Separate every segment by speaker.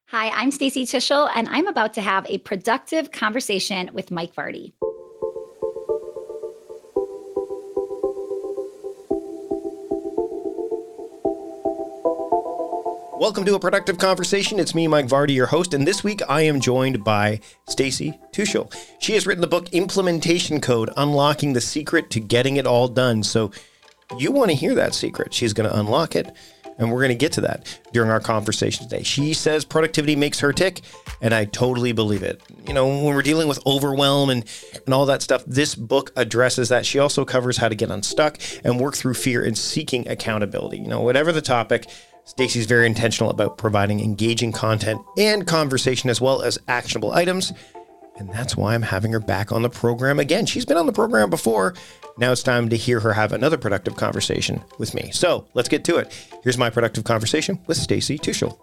Speaker 1: Hi, I'm Stacey Tischel, and I'm about to have a productive conversation with Mike Vardy.
Speaker 2: Welcome to A Productive Conversation. It's me, Mike Vardy, your host, and this week I am joined by Stacey Tischel. She has written the book Implementation Code: Unlocking the Secret to Getting It All Done. So you want to hear that secret. She's going to unlock it, and we're going to get to that during our conversation today. She says productivity makes her tick, and I totally believe it. You know, when we're dealing with overwhelm and all that stuff, this book addresses that. She also covers how to get unstuck and work through fear and seeking accountability. You know, whatever the topic, Stacey's very intentional about providing engaging content and conversation as well as actionable items. And that's why I'm having her back on the program again. She's been on the program before. Now it's time to hear her have another productive conversation with me. So let's get to it. Here's my productive conversation with Stacey Tischel.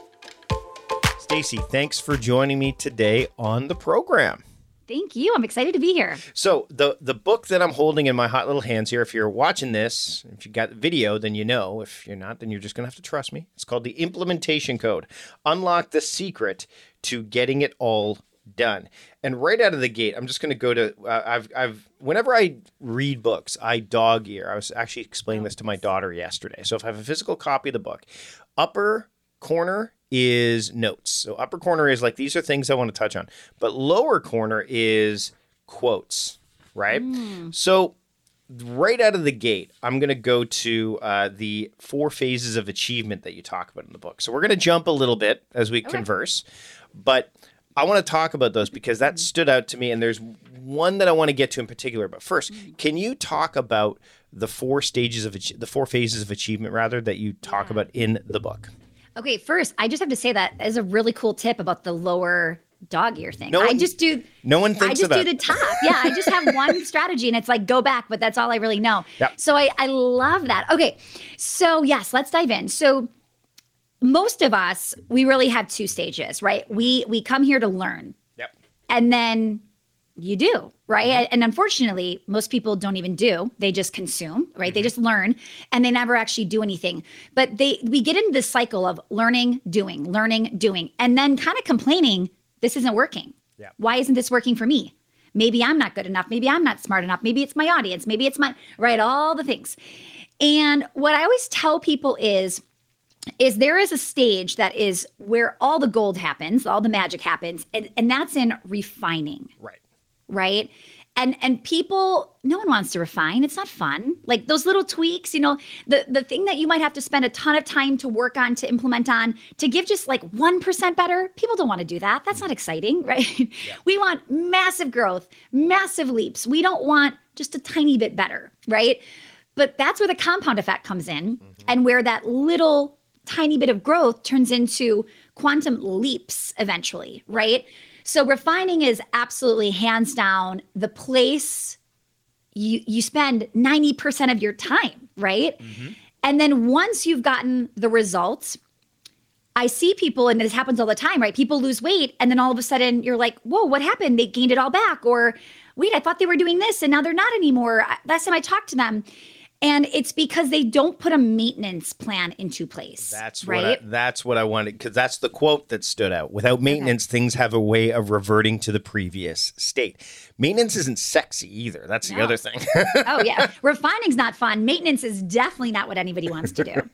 Speaker 2: Stacey, thanks for joining me today on the program.
Speaker 1: Thank you. I'm excited to be here.
Speaker 2: So the book that I'm holding in my hot little hands here, if you're watching this, if you got the video, then you know. If you're not, then you're just going to have to trust me. It's called The Implementation Code: Unlock the Secret to Getting It All Done. And right out of the gate, I'm just going to go to, whenever I read books, I dog ear. I was actually explaining this to my daughter yesterday. So if I have a physical copy of the book, upper corner is notes. So upper corner is like, these are things I want to touch on. But lower corner is quotes, right? So right out of the gate, I'm going to go to the 4 phases of achievement that you talk about in the book. So we're going to jump a little bit as we converse, but I want to talk about those because that stood out to me. And there's one that I want to get to in particular. But first, can you talk about the 4 stages of the 4 phases of achievement, rather, that you talk about in the book?
Speaker 1: Okay, first, I just have to say that is a really cool tip about the lower dog ear thing.
Speaker 2: No one
Speaker 1: do the top. Yeah, I just have one strategy and it's like go back, but that's all I really know.
Speaker 2: Yep.
Speaker 1: So I love that. Okay, so yes, let's dive in. So most of us, we really have 2 stages, right? We come here to learn.
Speaker 2: Yep.
Speaker 1: And then you do, right? And unfortunately, most people don't even do. They just consume, right? They just learn and they never actually do anything. But we get into this cycle of learning, doing, and then kind of complaining, this isn't working.
Speaker 2: Yeah.
Speaker 1: Why isn't this working for me? Maybe I'm not good enough. Maybe I'm not smart enough. Maybe it's my audience. Maybe it's right? All the things. And what I always tell people is there is a stage that is where all the gold happens, all the magic happens, and that's in refining. Right. And people, no one wants to refine. It's not fun. Like those little tweaks, you know, the thing that you might have to spend a ton of time to work on, to implement on, to give just like 1% better. People don't want to do that. That's not exciting, right? Yeah. We want massive growth, massive leaps. We don't want just a tiny bit better, right? But that's where the compound effect comes in, and where that little tiny bit of growth turns into quantum leaps eventually, right? So refining is absolutely hands down the place you spend 90% of your time, right? And then once you've gotten the results, I see people, and this happens all the time, right? People lose weight, and then all of a sudden you're like, whoa, what happened? They gained it all back. Or wait, I thought they were doing this and now they're not anymore. Last time I talked to them. And it's because they don't put a maintenance plan into place.
Speaker 2: That's
Speaker 1: right.
Speaker 2: That's what I wanted, because that's the quote that stood out. Without maintenance, things have a way of reverting to the previous state. Maintenance isn't sexy either. That's the other thing.
Speaker 1: Oh, yeah. Refining's not fun. Maintenance is definitely not what anybody wants to do.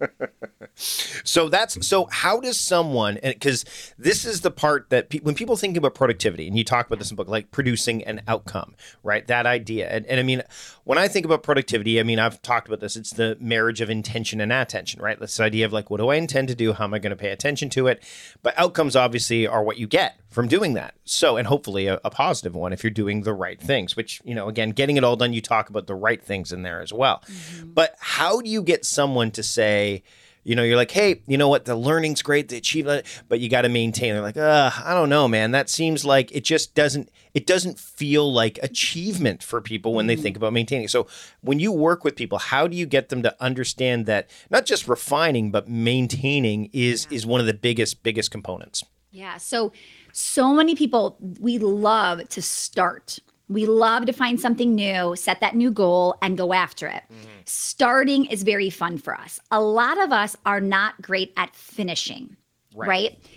Speaker 2: So how does someone, because this is the part that when people think about productivity, and you talk about this in the book, like producing an outcome, right? That idea. And I mean, when I think about productivity, I mean, I've talked about this. It's the marriage of intention and attention, right? This idea of like, what do I intend to do? How am I going to pay attention to it? But outcomes obviously are what you get from doing that. So, and hopefully a positive one if you're doing the right things, which, you know, again, getting it all done, you talk about the right things in there as well. But how do you get someone to say, you know, you're like, hey, you know what? The learning's great, the achievement, but you got to maintain. They're like, I don't know, man. That seems like it doesn't feel like achievement for people when they think about maintaining. So when you work with people, how do you get them to understand that not just refining, but maintaining is one of the biggest components? Yeah.
Speaker 1: So many people, we love to start. We love to find something new, set that new goal, and go after it. Starting is very fun for us. A lot of us are not great at finishing, right?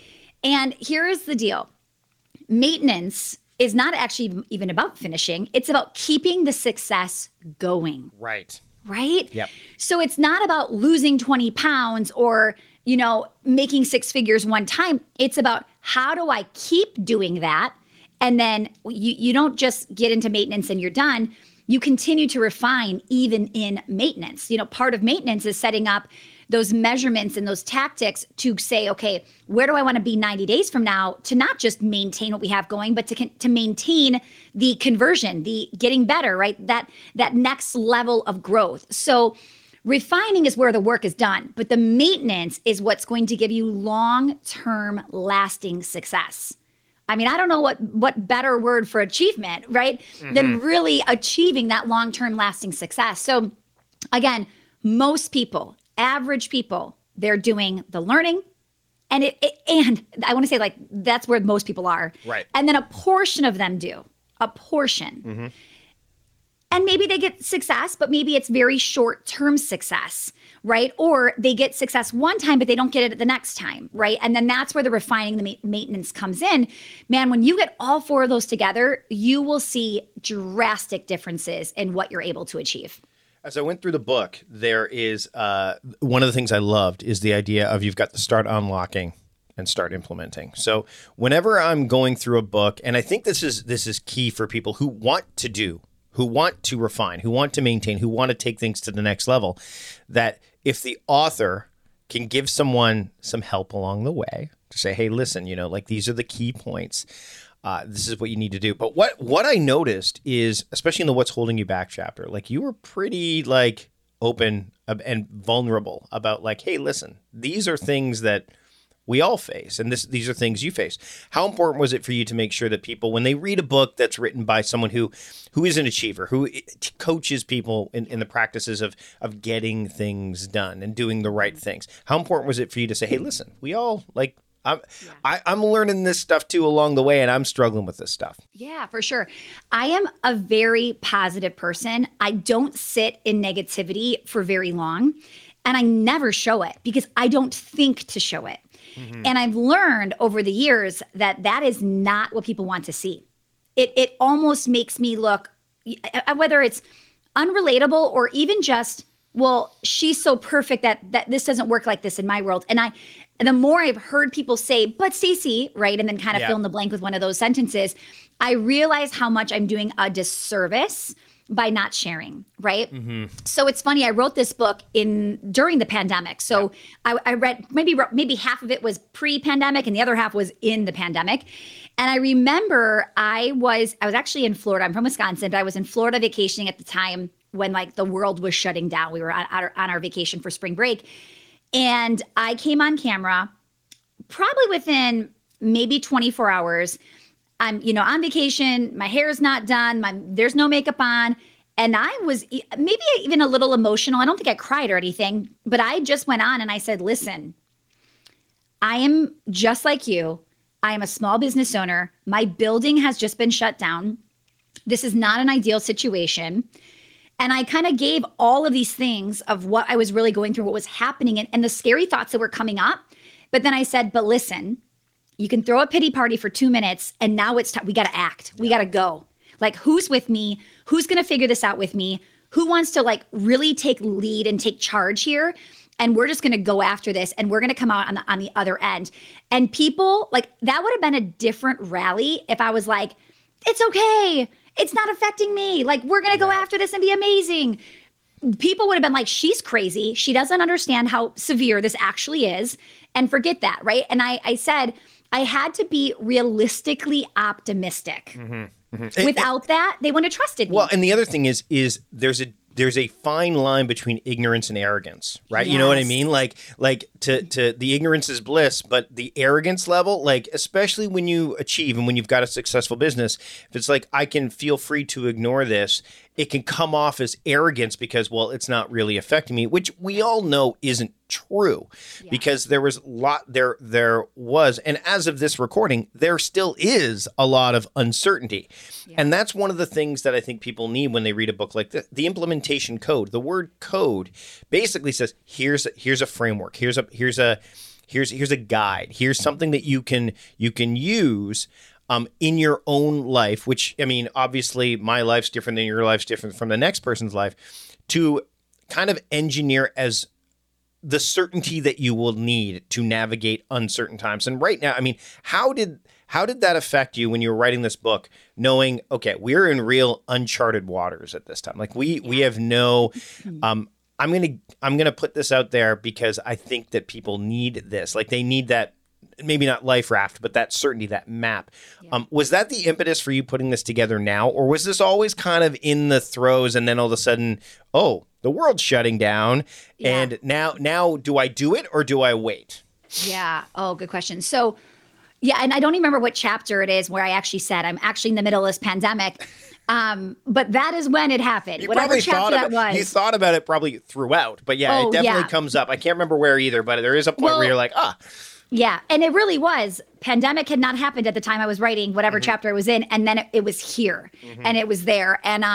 Speaker 1: And here's the deal. Maintenance is not actually even about finishing. It's about keeping the success going.
Speaker 2: Right.
Speaker 1: Right?
Speaker 2: Yep.
Speaker 1: So it's not about losing 20 pounds or, making six figures one time. It's about how do I keep doing that? And then you don't just get into maintenance and you're done. You continue to refine even in maintenance. Part of maintenance is setting up those measurements and those tactics to say, okay, where do I want to be 90 days from now to not just maintain what we have going, but to maintain the conversion, the getting better, right? That next level of growth. So refining is where the work is done, but the maintenance is what's going to give you long-term lasting success. I mean, I don't know what better word for achievement, right? Than really achieving that long-term lasting success. So again, most people, average people, they're doing the learning and and I want to say like that's where most people are.
Speaker 2: Right.
Speaker 1: And then a portion of them do. A portion. And maybe they get success, but maybe it's very short-term success, right? Or they get success one time, but they don't get it the next time, right? And then that's where the refining, the maintenance comes in. Man, when you get all four of those together, you will see drastic differences in what you're able to achieve.
Speaker 2: As I went through the book, there is one of the things I loved is the idea of you've got to start unlocking and start implementing. So whenever I'm going through a book, and I think this is key for people who want to refine, who want to maintain, who want to take things to the next level, that if the author can give someone some help along the way to say, hey, listen, like these are the key points. This is what you need to do. But what I noticed is, especially in the What's Holding You Back chapter, like you were pretty like open and vulnerable about like, hey, listen, these are things that we all face, and these are things you face. How important was it for you to make sure that people, when they read a book that's written by someone who is an achiever, who coaches people in the practices of getting things done and doing the right things, how important was it for you to say, hey, listen, we all like, I'm learning this stuff too along the way, and I'm struggling with this stuff.
Speaker 1: Yeah, for sure. I am a very positive person. I don't sit in negativity for very long, and I never show it because I don't think to show it. And I've learned over the years that is not what people want to see. It almost makes me look, whether it's unrelatable or even just, well, she's so perfect that this doesn't work like this in my world. And the more I've heard people say, but Stacey, right, and then kind of fill in the blank with one of those sentences, I realize how much I'm doing a disservice by not sharing, right? So it's funny, I wrote this book during the pandemic. So I read maybe half of it was pre-pandemic and the other half was in the pandemic. And I remember I was actually in Florida. I'm from Wisconsin, but I was in Florida vacationing at the time when like the world was shutting down. We were on our vacation for spring break. And I came on camera probably within maybe 24 hours. I'm, on vacation, my hair is not done, there's no makeup on. And I was maybe even a little emotional. I don't think I cried or anything, but I just went on and I said, listen, I am just like you. I am a small business owner. My building has just been shut down. This is not an ideal situation. And I kind of gave all of these things of what I was really going through, what was happening, and the scary thoughts that were coming up. But then I said, but listen, you can throw a pity party for 2 minutes and now it's time. We got to act. We got to go. Like, who's with me? Who's going to figure this out with me? Who wants to like really take lead and take charge here? And we're just going to go after this and we're going to come out on the other end. And people like that would have been a different rally if I was like, it's okay. It's not affecting me. Like, we're going to go after this and be amazing. People would have been like, she's crazy. She doesn't understand how severe this actually is. And forget that, right? And I said, I had to be realistically optimistic. Without that, they wouldn't have trusted me.
Speaker 2: Well, and the other thing is there's a fine line between ignorance and arrogance, right?
Speaker 1: Yes.
Speaker 2: You know what I mean? Like to the ignorance is bliss, but the arrogance level, like especially when you achieve and when you've got a successful business, if it's like I can feel free to ignore this, it can come off as arrogance because, well, it's not really affecting me, which we all know isn't true because there was and as of this recording, there still is a lot of uncertainty. Yeah. And that's one of the things that I think people need when they read a book like this. The implementation code, the word code basically says, here's a framework. Here's a Here's a guide. Here's something that you can use in your own life, which, I mean, obviously my life's different than your life's different from the next person's life, to kind of engineer as the certainty that you will need to navigate uncertain times. And right now, I mean, how did that affect you when you were writing this book, knowing, okay, we're in real uncharted waters at this time? Like we have no, I'm going to put this out there because I think that people need this. Like they need that, maybe not life raft, but that certainty, that map. Yeah. Was that the impetus for you putting this together now? Or was this always kind of in the throes and then all of a sudden, oh, the world's shutting down. Yeah. And now do I do it or do I wait?
Speaker 1: Yeah. Oh, good question. So yeah, and I don't even remember what chapter it is where I actually said I'm actually in the middle of this pandemic. But that is when it happened. Whatever chapter that was.
Speaker 2: You thought about it probably throughout, but yeah, it definitely comes up. I can't remember where either, but there is a point where you're like,
Speaker 1: Yeah. And it really was. Pandemic had not happened at the time I was writing whatever chapter I was in. And then it was here and it was there. And,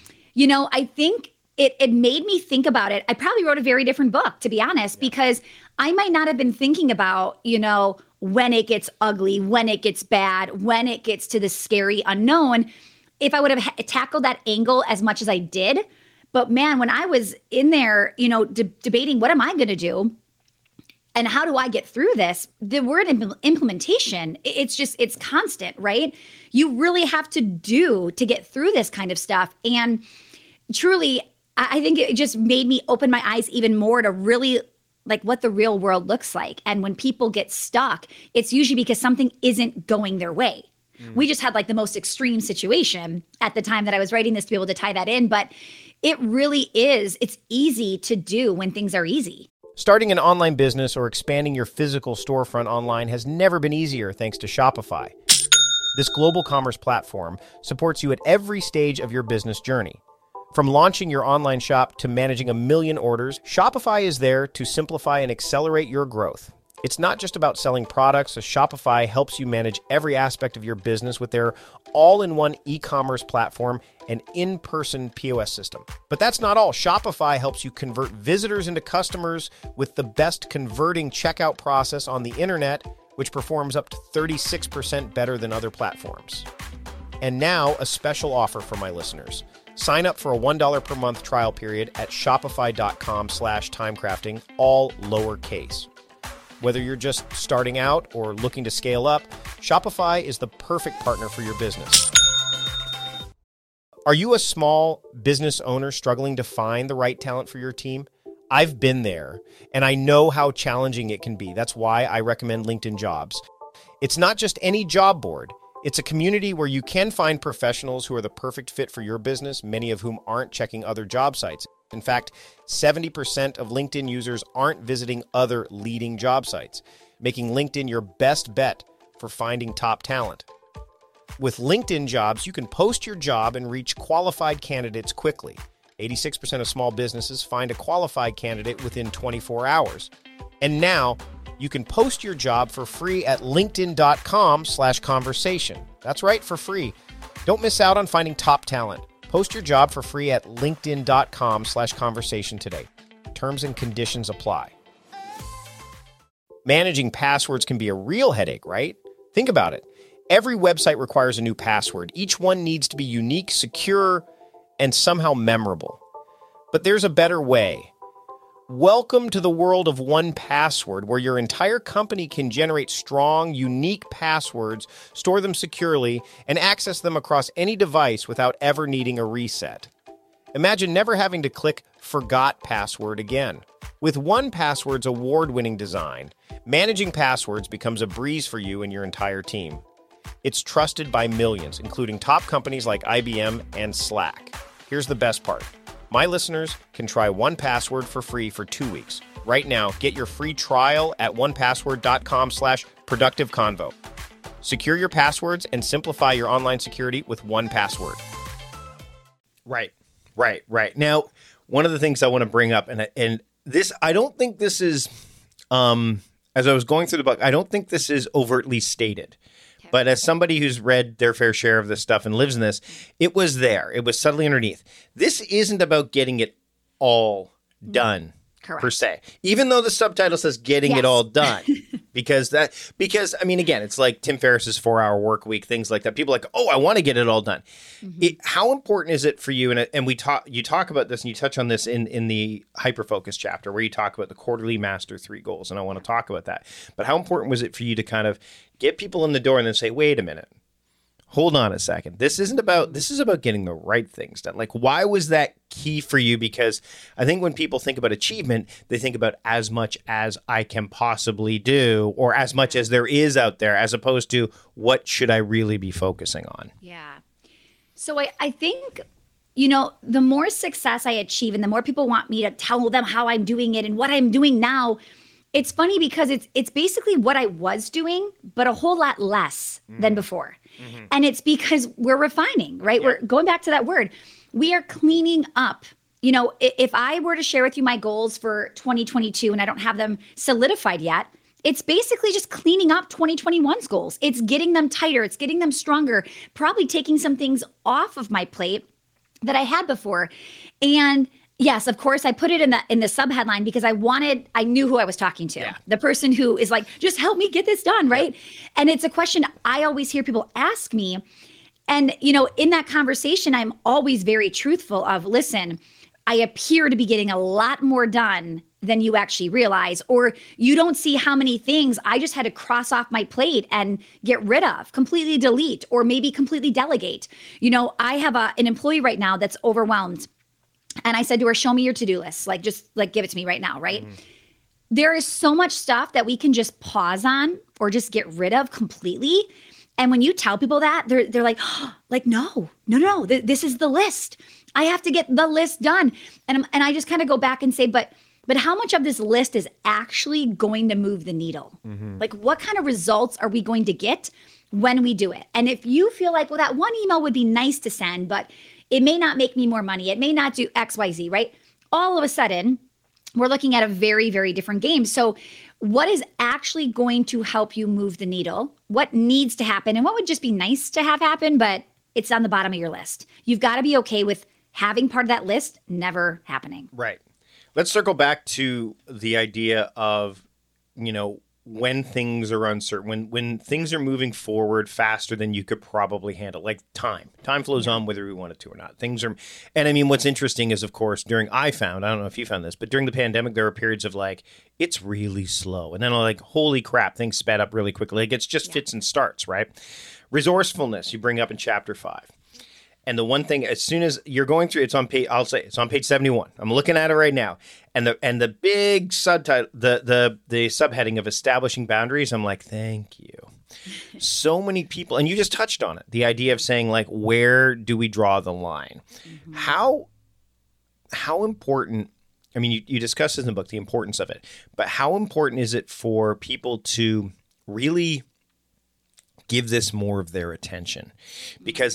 Speaker 1: I think it made me think about it. I probably wrote a very different book, to be honest, because I might not have been thinking about, when it gets ugly, when it gets bad, when it gets to the scary unknown, if I would have tackled that angle as much as I did. But man, when I was in there, debating what am I going to do? And how do I get through this? The word implementation, it's constant, right? You really have to do to get through this kind of stuff. And truly, I think it just made me open my eyes even more to really like what the real world looks like. And when people get stuck, it's usually because something isn't going their way. We just had like the most extreme situation at the time that I was writing this to be able to tie that in. But it really is. It's easy to do when things are easy.
Speaker 2: Starting an online business or expanding your physical storefront online has never been easier thanks to Shopify. This global commerce platform supports you at every stage of your business journey. From launching your online shop to managing 1 million orders, Shopify is there to simplify and accelerate your growth. It's not just about selling products, so Shopify helps you manage every aspect of your business with their all-in-one e-commerce platform and in-person POS system. But that's not all. Shopify helps you convert visitors into customers with the best converting checkout process on the internet, which performs up to 36% better than other platforms. And now, a special offer for my listeners. Sign up for a $1 per month trial period at shopify.com/timecrafting, all lowercase. Whether you're just starting out or looking to scale up, Shopify is the perfect partner for your business. Are you a small business owner struggling to find the right talent for your team? I've been there, and I know how challenging it can be. That's why I recommend LinkedIn Jobs. It's not just any job board. It's a community where you can find professionals who are the perfect fit for your business, many of whom aren't checking other job sites. In fact, 70% of LinkedIn users aren't visiting other leading job sites, making LinkedIn your best bet for finding top talent. With LinkedIn Jobs, you can post your job and reach qualified candidates quickly. 86% of small businesses find a qualified candidate within 24 hours. And now, you can post your job for free at linkedin.com/conversation. That's right, for free. Don't miss out on finding top talent. Post your job for free at linkedin.com/conversation today. Terms and conditions apply. Managing passwords can be a real headache, right? Think about it. Every website requires a new password. Each one needs to be unique, secure, and somehow memorable. But there's a better way. Welcome to the world of 1Password, where your entire company can generate strong, unique passwords, store them securely, and access them across any device without ever needing a reset. Imagine never having to click Forgot Password again. With 1Password's award-winning design, managing passwords becomes a breeze for you and your entire team. It's trusted by millions, including top companies like IBM and Slack. Here's the best part. My listeners can try 1Password for free for 2 weeks. Right now, get your free trial at onepassword.com/productiveconvo. Secure your passwords and simplify your online security with 1Password. Right. Now, one of the things I want to bring up, and this, I don't think this is, as I was going through the book, I don't think this is overtly stated. But as somebody who's read their fair share of this stuff and lives in this, it was there. It was subtly underneath. This isn't about getting it all done. per se, even though the subtitle says getting it all done. Because I mean, again, it's like Tim Ferriss's 4-Hour Work Week, things like that. People are like, oh, I want to get it all done. How important is it for you? And you talk about this and you touch on this in the Hyperfocus chapter where you talk about the quarterly master 3 goals. And I want to talk about that. But how important was it for you to kind of get people in the door and then say, wait a minute, hold on a second. This is about getting the right things done. Like, why was that key for you? Because I think when people think about achievement, they think about as much as I can possibly do or as much as there is out there, as opposed to what should I really be focusing on?
Speaker 1: Yeah. So I think, the more success I achieve and the more people want me to tell them how I'm doing it and what I'm doing now, it's funny because it's basically what I was doing, but a whole lot less than before. And it's because we're refining, right? We're going back to that word. We are cleaning up. If I were to share with you my goals for 2022 and I don't have them solidified yet, it's basically just cleaning up 2021's goals. It's getting them tighter. It's getting them stronger, probably taking some things off of my plate that I had before. And yes, of course, I put it in the sub headline because I knew who I was talking to. The person who is like, just help me get this done, right? And it's a question I always hear people ask me. And, in that conversation, I'm always very truthful of, listen, I appear to be getting a lot more done than you actually realize, or you don't see how many things I just had to cross off my plate and get rid of, completely delete, or maybe completely delegate. I have an employee right now that's overwhelmed. And I said to her, show me your to-do list. Just give it to me right now, right? There is so much stuff that we can just pause on or just get rid of completely. And when you tell people that, they're like, oh, no, this is the list. I have to get the list done. And I just kind of go back and say, but how much of this list is actually going to move the needle? Like, what kind of results are we going to get when we do it? And if you feel like, well, that one email would be nice to send, but it may not make me more money. It may not do X, Y, Z, right? All of a sudden, we're looking at a very, very different game. So what is actually going to help you move the needle? What needs to happen? And what would just be nice to have happen, but it's on the bottom of your list. You've got to be okay with having part of that list never happening.
Speaker 2: Right. Let's circle back to the idea of, when things are uncertain, when things are moving forward faster than you could probably handle, like time flows on whether we want it to or not. And I mean, what's interesting is, of course, I don't know if you found this, but during the pandemic, there were periods of it's really slow. And then holy crap, things sped up really quickly. It's just fits and starts, right? Resourcefulness, you bring up in chapter 5. And the one thing, as soon as you're going through, it's on page 71. I'm looking at it right now. And the big subtitle, the subheading of establishing boundaries, I'm like, thank you. So many people, and you just touched on it, the idea of saying, where do we draw the line? How important, I mean, you discuss this in the book, the importance of it, but how important is it for people to really give this more of their attention? Because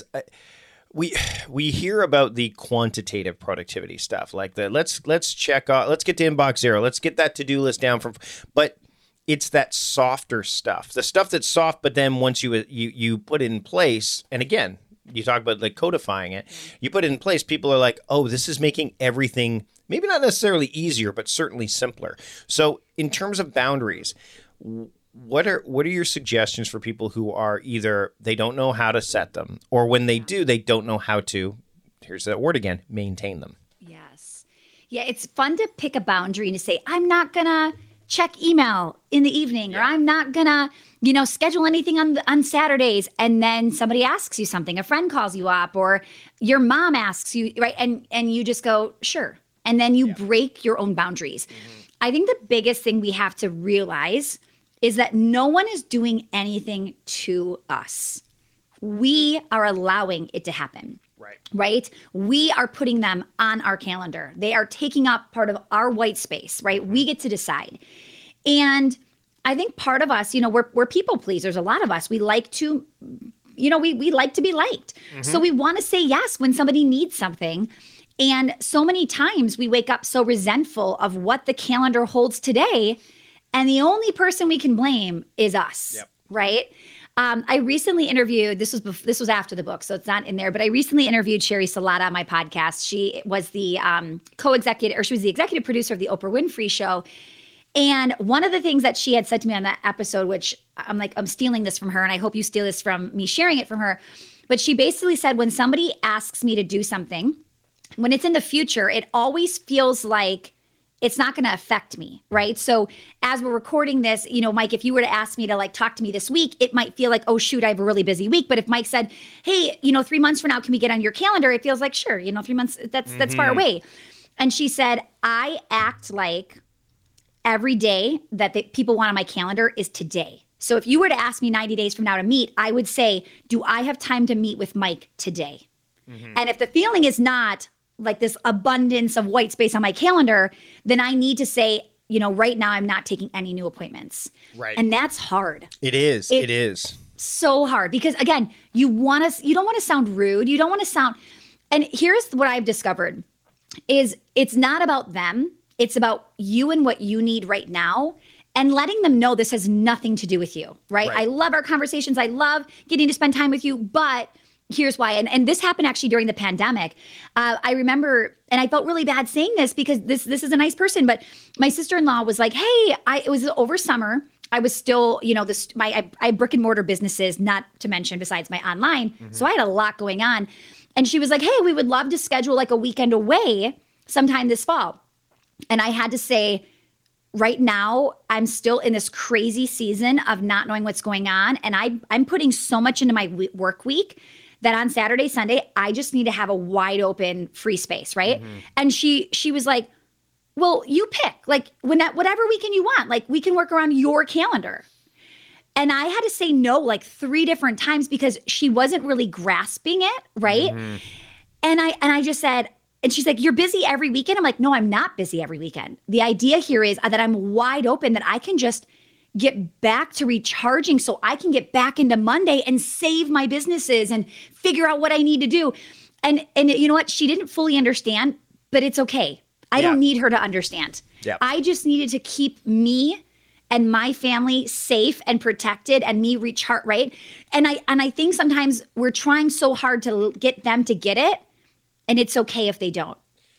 Speaker 2: we hear about the quantitative productivity stuff, like let's check off, let's get to inbox 0, let's get that to-do list down but it's that softer stuff, the stuff that's soft, but then once you put it in place, and again, you talk about codifying it, you put it in place, people are like, oh, this is making everything maybe not necessarily easier, but certainly simpler. So in terms of boundaries, what are your suggestions for people who are either they don't know how to set them, or when they do, they don't know how to, here's that word again, maintain them?
Speaker 1: Yes. Yeah, it's fun to pick a boundary and to say, I'm not going to check email in the evening, or I'm not going to, schedule anything on Saturdays. And then somebody asks you something, a friend calls you up, or your mom asks you, right? And you just go, sure. And then you break your own boundaries. I think the biggest thing we have to realize is that no one is doing anything to us. We are allowing it to happen. Right? We are putting them on our calendar. They are taking up part of our white space, right? We get to decide. And I think part of us, we're people pleasers. A lot of us, we like to, we like to be liked. So we want to say yes when somebody needs something. And so many times we wake up so resentful of what the calendar holds today. And the only person we can blame is us, right? I recently interviewed, this was after the book, so it's not in there, but I recently interviewed Sherry Salata on my podcast. She was the co-executive, or she was the executive producer of the Oprah Winfrey Show. And one of the things that she had said to me on that episode, which I'm like, I'm stealing this from her, and I hope you steal this from me sharing it from her. But she basically said, when somebody asks me to do something, when it's in the future, it always feels like it's not going to affect me, right? So as we're recording this, Mike, if you were to ask me to like talk to me this week, it might feel like, oh shoot, I have a really busy week. But if Mike said, hey, 3 months from now, can we get on your calendar? It feels like, sure, 3 months, that's far away. And she said, I act like every day that people want on my calendar is today. So if you were to ask me 90 days from now to meet, I would say, do I have time to meet with Mike today? And if the feeling is not like this abundance of white space on my calendar, then I need to say, right now I'm not taking any new appointments.
Speaker 2: Right.
Speaker 1: And that's hard.
Speaker 2: It is. It is.
Speaker 1: So hard because again, you don't want to sound rude. You don't want to sound, and here's what I've discovered is it's not about them. It's about you and what you need right now and letting them know this has nothing to do with you, right? I love our conversations. I love getting to spend time with you, but here's why. And this happened actually during the pandemic. I remember, and I felt really bad saying this because this is a nice person, but my sister-in-law was like, hey, it was over summer. I was still, I had brick and mortar businesses, not to mention besides my online. So I had a lot going on. And she was like, hey, we would love to schedule like a weekend away sometime this fall. And I had to say, right now, I'm still in this crazy season of not knowing what's going on. And I'm putting so much into my work week that on Saturday, Sunday, I just need to have a wide open free space, right? And she was like, well, you pick, like whatever weekend you want, like we can work around your calendar. And I had to say no like 3 different times because she wasn't really grasping it, right? And I just said, and she's like, you're busy every weekend? I'm like, no, I'm not busy every weekend. The idea here is that I'm wide open, that I can just get back to recharging so I can get back into Monday and save my businesses and figure out what I need to do. And you know what? She didn't fully understand, but it's okay. I don't need her to understand. I just needed to keep me and my family safe and protected and me recharge, right? And I think sometimes we're trying so hard to get them to get it, and it's okay if they don't.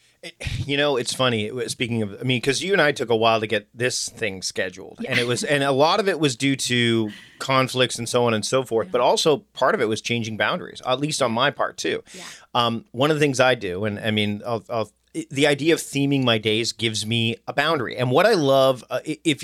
Speaker 2: It's funny. Speaking of, because you and I took a while to get this thing scheduled, and a lot of it was due to conflicts and so on and so forth. But also part of it was changing boundaries, at least on my part too. One of the things I do, and the idea of theming my days gives me a boundary. And what I love, if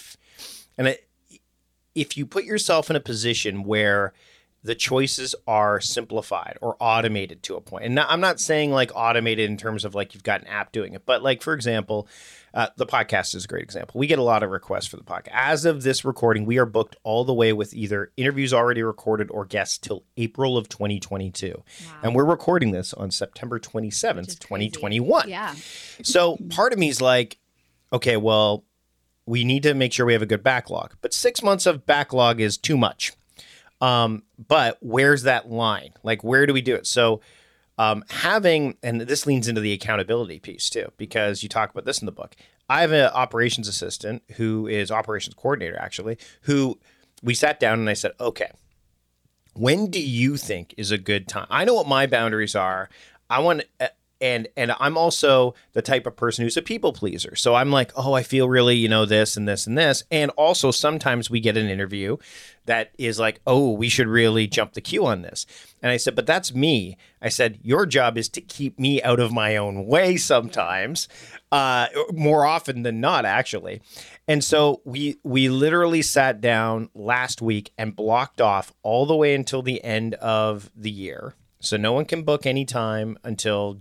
Speaker 2: you put yourself in a position where the choices are simplified or automated to a point. And I'm not saying like automated in terms of like you've got an app doing it, but like, for example, the podcast is a great example. We get a lot of requests for the podcast. As of this recording, we are booked all the way with either interviews already recorded or guests till April of 2022. Wow. And we're recording this on September 27th, 2021.
Speaker 1: Yeah.
Speaker 2: So part of me is like, okay, well, we need to make sure we have a good backlog, but 6 months of backlog is too much. But where's that line? Like, where do we do it? So, and this leans into the accountability piece too, because you talk about this in the book. I have an operations assistant who is operations coordinator, actually, who we sat down and I said, okay, when do you think is a good time? I know what my boundaries are. I want, and I'm also the type of person who's a people pleaser. So I'm like, oh, I feel really, this and this and this. And also sometimes we get an interview that is like, oh, we should really jump the queue on this. And I said, but that's me. I said, your job is to keep me out of my own way sometimes, more often than not, actually. And so we literally sat down last week and blocked off all the way until the end of the year. So no one can book any time until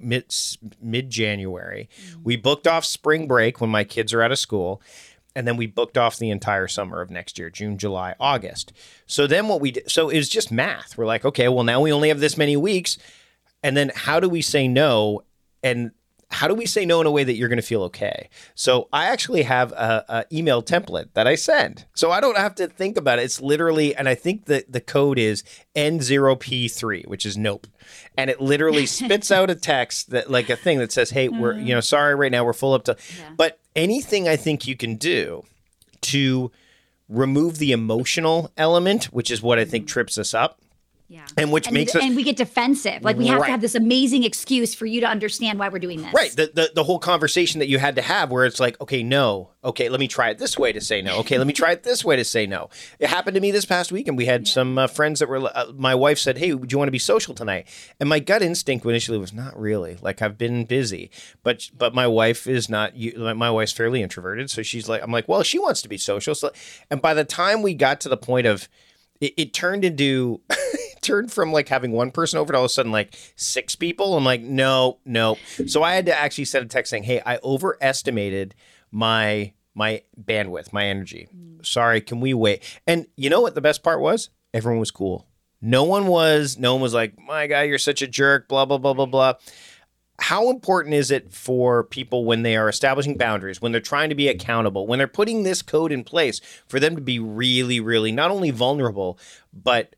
Speaker 2: mid-January. We booked off spring break when my kids are out of school. And then we booked off the entire summer of next year, June, July, August. So then what we did, so it was just math. We're like, okay, well, now we only have this many weeks. And then how do we say no? And how do we say no in a way that you're going to feel okay? So I actually have a email template that I send. So I don't have to think about it. It's literally, and I think that the code is N0P3, which is nope. And it literally spits out a text that like a thing that says, hey, we're, sorry, right now we're full up to, but anything I think you can do to remove the emotional element, which is what I think trips us up.
Speaker 1: Yeah.
Speaker 2: And which makes us...
Speaker 1: And we get defensive. Like we have
Speaker 2: Right.
Speaker 1: to have this amazing excuse for you to understand why we're doing this.
Speaker 2: Right. The whole conversation that you had to have where it's like, okay, no. Okay, let me try it this way to say no. Okay, let me try it this way to say no. It happened to me this past week, and we had some friends that were... my wife said, hey, do you want to be social tonight? And my gut instinct initially was not really. Like, I've been busy. But my wife is not... My wife's fairly introverted, so she's like... I'm like, well, she wants to be social. So, and by the time we got to the point of... It turned into... turned from like having one person over to all of a sudden like 6 people. I'm like, no. So I had to actually send a text saying, hey, I overestimated my bandwidth, my energy. Sorry, can we wait? And you know what the best part was? Everyone was cool. No one was like, my God, you're such a jerk, blah, blah, blah, blah, blah. How important is it for people when they are establishing boundaries, when they're trying to be accountable, when they're putting this code in place for them to be really, really not only vulnerable, but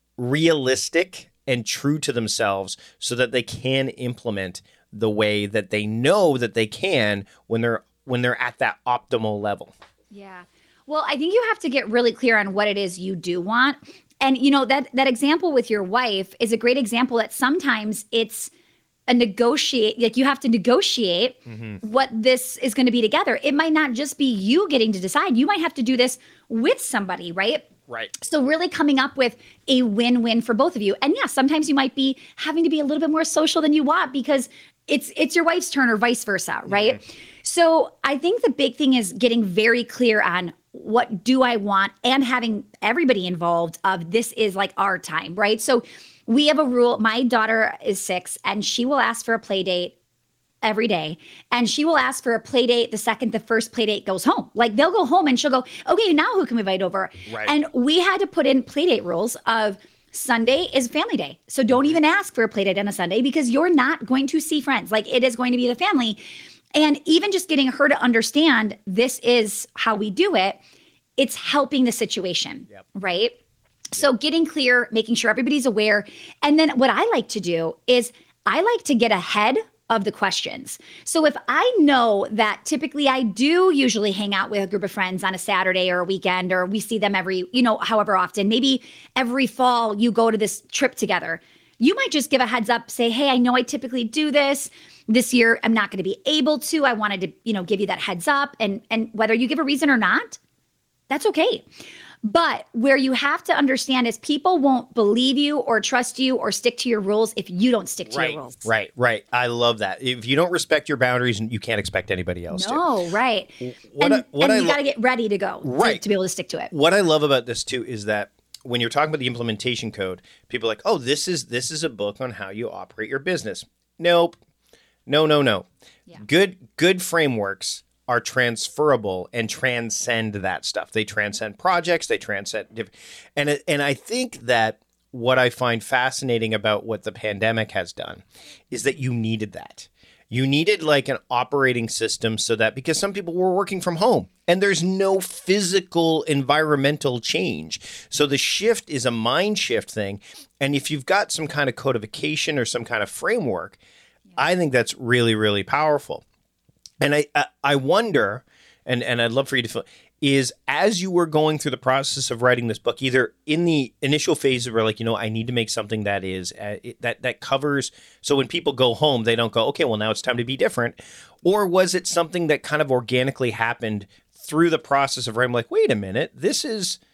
Speaker 2: realistic and true to themselves so that they can implement the way that they know that they can when they're at that optimal level.
Speaker 1: Yeah. Well, I think you have to get really clear on what it is you do want. And you know, that example with your wife is a great example that sometimes it's a negotiate, like you have to negotiate what this is going to be together. It might not just be you getting to decide. You might have to do this with somebody, right?
Speaker 2: Right.
Speaker 1: So really coming up with a win-win for both of you. And yeah, sometimes you might be having to be a little bit more social than you want because it's your wife's turn or vice versa, right? So I think the big thing is getting very clear on what do I want and having everybody involved of this is like our time, right? So we have a rule. My daughter is 6 and she will ask for a play date every day. And she will ask for a play date the second the first play date goes home. Like they'll go home and she'll go, okay, now who can we invite over?
Speaker 2: Right.
Speaker 1: And we had to put in play date rules of Sunday is family day. So don't even ask for a play date on a Sunday because you're not going to see friends. Like it is going to be the family. And even just getting her to understand this is how we do it, it's helping the situation, right? So getting clear, making sure everybody's aware. And then what I like to do is I like to get ahead of the questions. So if I know that typically I do usually hang out with a group of friends on a Saturday or a weekend, or we see them every, however often, maybe every fall you go to this trip together, you might just give a heads up, say, hey, I know I typically do this. This year, I'm not going to be able to. I wanted to, give you that heads up. And whether you give a reason or not, that's okay. But where you have to understand is people won't believe you or trust you or stick to your rules if you don't stick to your rules.
Speaker 2: Right. I love that. If you don't respect your boundaries, you can't expect anybody else to.
Speaker 1: No, right. And you got to get ready to go to be able to stick to it.
Speaker 2: What I love about this too is that when you're talking about the implementation code, people are like, oh, this is a book on how you operate your business. Nope. No. Yeah. Good frameworks are transferable and transcend that stuff. They transcend projects, they transcend and I think that what I find fascinating about what the pandemic has done is that you needed that. You needed like an operating system so that because some people were working from home and there's no physical environmental change. So the shift is a mind shift thing. And if you've got some kind of codification or some kind of framework, I think that's really, really powerful. And I wonder, and I'd love for you to feel, is as you were going through the process of writing this book, either in the initial phase where like, I need to make something that is that covers, so when people go home, they don't go, okay, well, now it's time to be different. Or was it something that kind of organically happened through the process of writing, like, wait a minute, this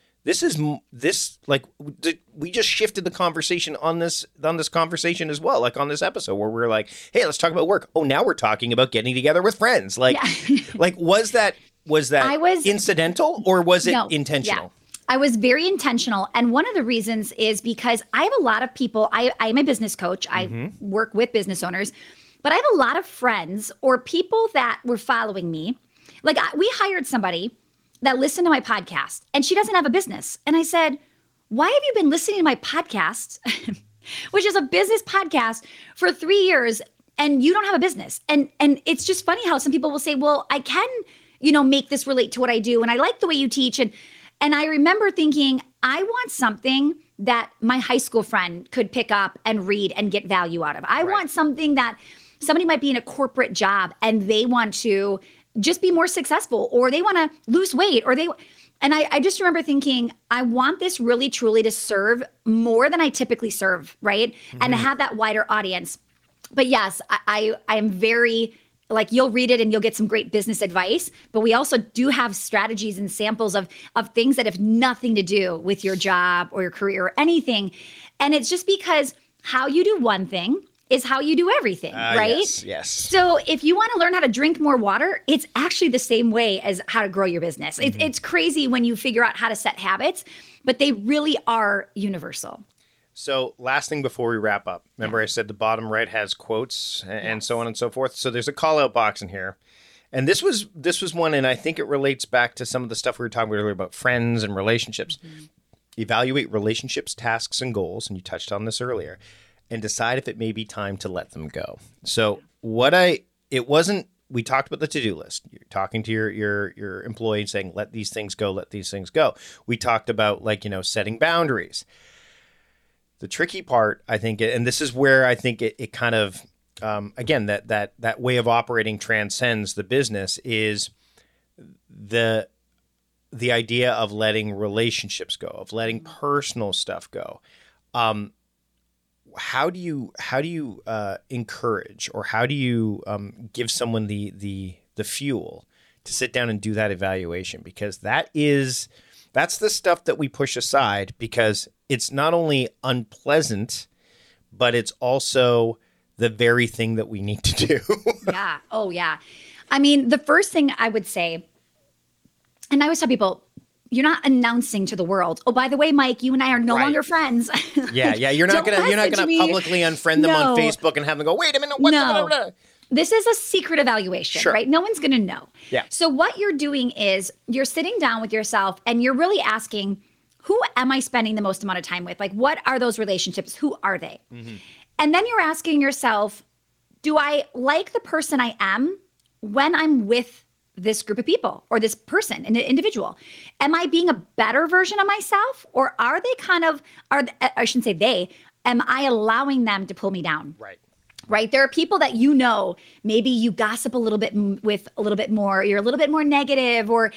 Speaker 2: like we just shifted the conversation on this conversation as well, like on this episode where we're like, hey, let's talk about work. Oh, now we're talking about getting together with friends. Like, like was that incidental or was it intentional?
Speaker 1: Yeah. I was very intentional. And one of the reasons is because I have a lot of people, I'm a business coach. I work with business owners, but I have a lot of friends or people that were following me. Like we hired somebody that listened to my podcast and she doesn't have a business. And I said, why have you been listening to my podcast, which is a business podcast, for 3 years and you don't have a business? And it's just funny how some people will say, well, I can, make this relate to what I do. And I like the way you teach. And I remember thinking, I want something that my high school friend could pick up and read and get value out of. I want something that somebody might be in a corporate job and they want to just be more successful, or they want to lose weight, or And I just remember thinking, I want this really truly to serve more than I typically serve, right? And to have that wider audience. But yes, I am very, like, you'll read it and you'll get some great business advice, but we also do have strategies and samples of things that have nothing to do with your job or your career or anything. And it's just because how you do one thing is how you do everything, right?
Speaker 2: Yes.
Speaker 1: So if you want to learn how to drink more water, it's actually the same way as how to grow your business. It's crazy when you figure out how to set habits, but they really are universal.
Speaker 2: So last thing before we wrap up, remember I said the bottom right has quotes and so on and so forth. So there's a call out box in here. And this was one, and I think it relates back to some of the stuff we were talking about earlier about friends and relationships. Evaluate relationships, tasks, and goals. And you touched on this earlier. And decide if it may be time to let them go. So we talked about the to-do list. You're talking to your employee and saying, let these things go, let these things go. We talked about setting boundaries. The tricky part, I think, and this is where I think it kind of, again, that way of operating transcends the business, is the idea of letting relationships go, of letting personal stuff go. How do you encourage, or how do you give someone the fuel to sit down and do that evaluation? Because that's the stuff that we push aside, because it's not only unpleasant, but it's also the very thing that we need to do.
Speaker 1: Yeah. Oh, yeah. I mean, the first thing I would say, and I always tell people, you're not announcing to the world, oh, by the way, Mike, you and I are no longer friends.
Speaker 2: Yeah. You're not gonna publicly unfriend them on Facebook and have them go, wait a minute, what?
Speaker 1: No. This is a secret evaluation, right? No one's gonna know.
Speaker 2: Yeah.
Speaker 1: So what you're doing is you're sitting down with yourself and you're really asking, who am I spending the most amount of time with? Like, what are those relationships? Who are they? And then you're asking yourself, do I like the person I am when I'm with this group of people or this person, an individual? Am I being a better version of myself, or are they I shouldn't say they, am I allowing them to pull me down? Right. There are people that, maybe you gossip a little bit with a little bit more, you're a little bit more negative, or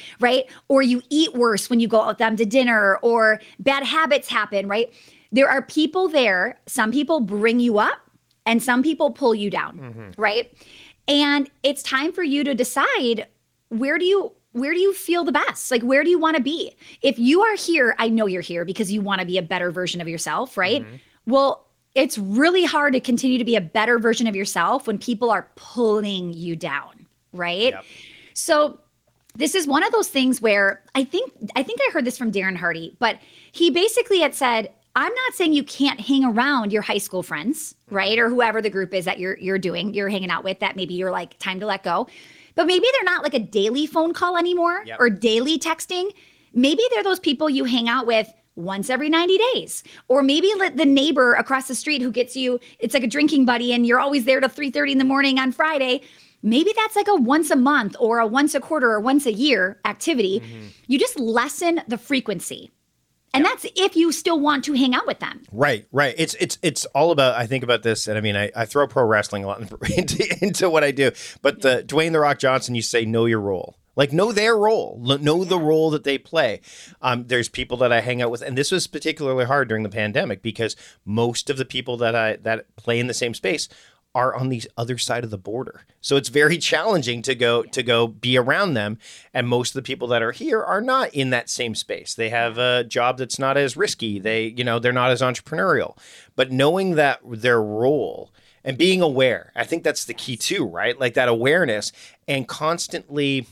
Speaker 1: you eat worse when you go out with them to dinner, or bad habits happen, right? There are people there. Some people bring you up and some people pull you down, right? And it's time for you to decide, where do you feel the best? Like, where do you want to be? If you are here, I know you're here because you want to be a better version of yourself, right? Well, it's really hard to continue to be a better version of yourself when people are pulling you down, right? Yep. So this is one of those things where I think I heard this from Darren Hardy, but he basically had said, I'm not saying you can't hang around your high school friends, right? Or whoever the group is that you're hanging out with, that maybe you're like, time to let go. But maybe they're not like a daily phone call anymore, or daily texting. Maybe they're those people you hang out with once every 90 days. Or maybe the neighbor across the street who gets you, it's like a drinking buddy and you're always there till 3:30 in the morning on Friday. Maybe that's like a once a month or a once a quarter or once a year activity. You just lessen the frequency. And that's if you still want to hang out with them.
Speaker 2: Right. It's all about, I think about this, and I mean, I throw pro wrestling a lot into what I do, but Dwayne "The Rock" Johnson, you say, know your role. Like, know their role, know the role that they play. There's people that I hang out with, and this was particularly hard during the pandemic because most of the people that play in the same space are on the other side of the border. So it's very challenging to go be around them. And most of the people that are here are not in that same space. They have a job that's not as risky. They're not as entrepreneurial. But knowing that their role and being aware, I think that's the key too, right? Like that awareness, and constantly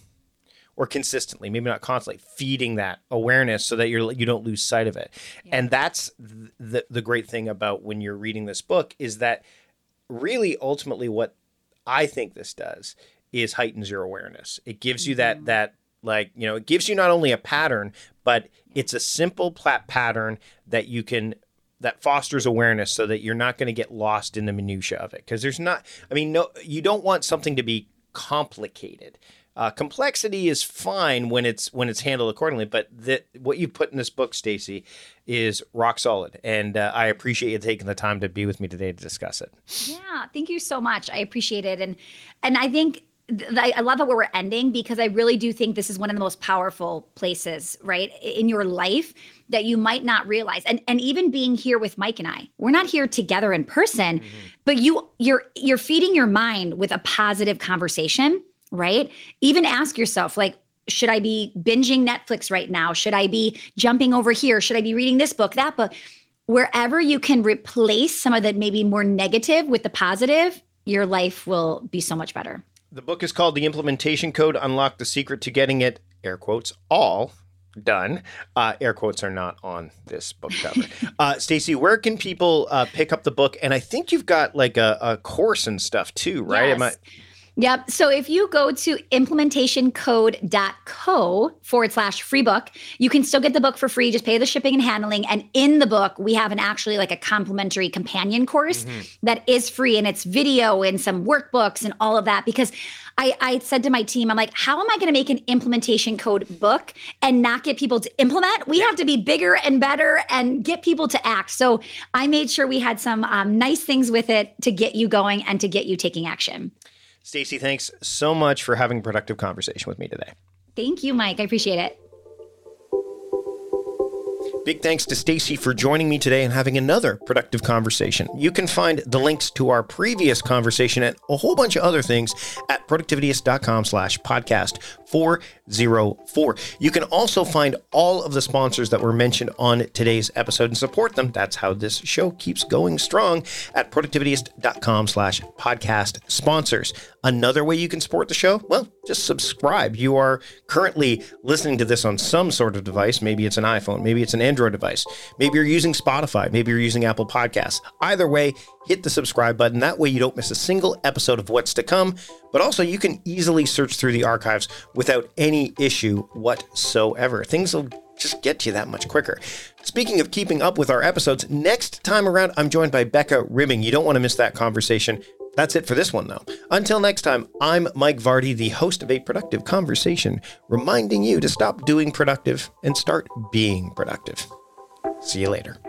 Speaker 2: or consistently, maybe not constantly, feeding that awareness so that you don't lose sight of it. Yeah. And that's the great thing about when you're reading this book, is that really, ultimately, what I think this does is heightens your awareness. It gives you that it gives you not only a pattern, but it's a simple pattern that that fosters awareness so that you're not going to get lost in the minutia of it. Because you don't want something to be complicated. Complexity is fine when it's handled accordingly, but what you put in this book, Stacey, is rock solid, and I appreciate you taking the time to be with me today to discuss it.
Speaker 1: Yeah, thank you so much. I appreciate it, and I think I love it where we're ending, because I really do think this is one of the most powerful places, right, in your life that you might not realize. And even being here with Mike and I, we're not here together in person, but you're feeding your mind with a positive conversation, right? Even ask yourself, like, should I be binging Netflix right now? Should I be jumping over here? Should I be reading this book, that book? Wherever you can replace some of the maybe more negative with the positive, your life will be so much better.
Speaker 2: The book is called The Implementation Code, Unlock the Secret to Getting It, air quotes, all done. Air quotes are not on this book cover. Stacey, where can people pick up the book? And I think you've got like a course and stuff too, right?
Speaker 1: Yes. Yep. So if you go to implementationcode.co/free book, you can still get the book for free. Just pay the shipping and handling. And in the book, we have actually like a complimentary companion course that is free, and it's video and some workbooks and all of that. Because I said to my team, I'm like, how am I going to make an implementation code book and not get people to implement? We have to be bigger and better and get people to act. So I made sure we had some nice things with it to get you going and to get you taking action.
Speaker 2: Stacey, thanks so much for having a productive conversation with me today.
Speaker 1: Thank you, Mike. I appreciate it.
Speaker 2: Big thanks to Stacey for joining me today and having another productive conversation. You can find the links to our previous conversation and a whole bunch of other things at productivityist.com/podcast 404. You can also find all of the sponsors that were mentioned on today's episode and support them. That's how this show keeps going strong at productivityist.com/podcast sponsors. Another way you can support the show, well, just subscribe. You are currently listening to this on some sort of device. Maybe it's an iPhone, maybe it's an Android device, maybe you're using Spotify, maybe you're using Apple Podcasts. Either way, hit the subscribe button. That way you don't miss a single episode of what's to come, but also you can easily search through the archives without any issue whatsoever. Things will just get to you that much quicker. Speaking of keeping up with our episodes, next time around, I'm joined by Becca Ribbing. You don't want to miss that conversation. That's it for this one, though. Until next time, I'm Mike Vardy, the host of A Productive Conversation, reminding you to stop doing productive and start being productive. See you later.